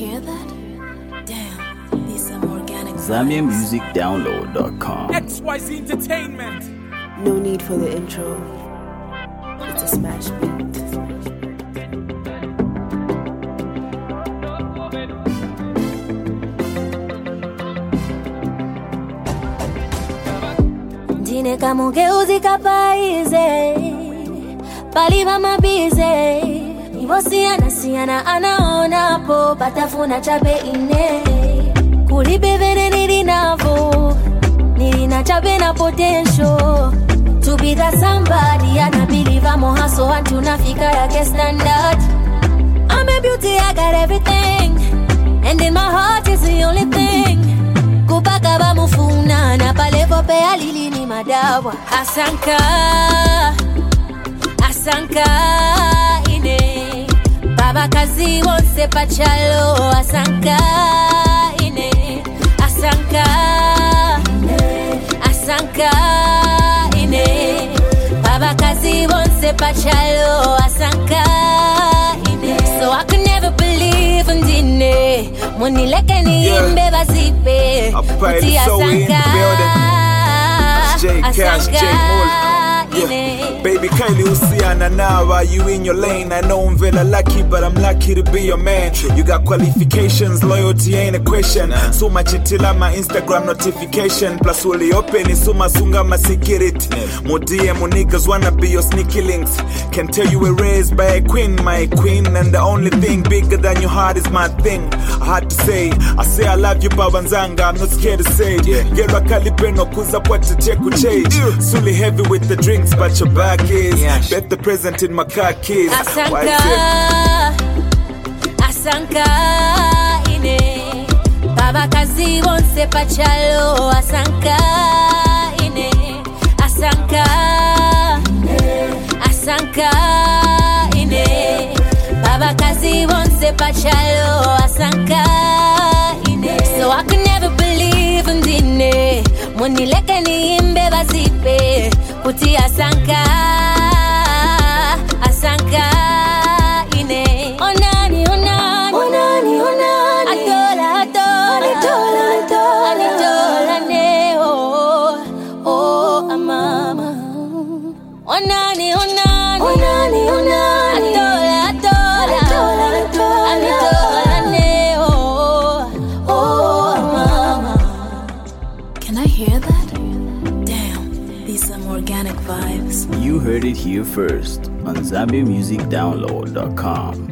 hear that? Damn, these some organic ZambianMusicDownload.com. XYZ Entertainment. No need for the intro. It's a smash beat. Ndine kamugeuzi kapaize paliva mabize ivosiana anaonapo patafuna chape ine kulibevene nilina chape na potential to be that somebody and I believe I'm a hustle and tunafika yake standard. I'm a beauty, I got everything and in my heart is the only thing. Kupaka ba mufuna na pale pope alili ni madawa. Asanka ine baba kazi wonse pachalo. Asanka ine baba kazi wonse pachalo. Asanka ine. So I could never believe in dine Muni leke ni imbe basipe Uti Asanka J Cash, J Moore. Yeah. Baby, kindly usiana now. Are you in your lane? I know I'm very lucky, but I'm lucky to be your man. You got qualifications, loyalty ain't a question. So much itila my Instagram notification. Plus uli open is suma sunga my security. Mo DM, mo niggas wanna be your sneaky links. Can tell you were raised by a queen, my queen. And the only thing bigger than your heart is my thing. I had to say I love you, Babanzanga. I'm not scared to say it. Get wakalipe no kuza pwata cheku change. Suli heavy with the drinks, but your back is bet the present in my car keys. Asanka ine baba kazi wonse pachalo. Asanka ine baba kazi wonse pachalo. Asanka ine. So I could never believe in dine Muni leke ni imbe basipe Uti Asanka ine. Onani Atola ne oh amama. Onani Atola ne oh amama. Can I hear that? Damn, these some organic vibes. You heard it here first on ZambianMusicDownload.com.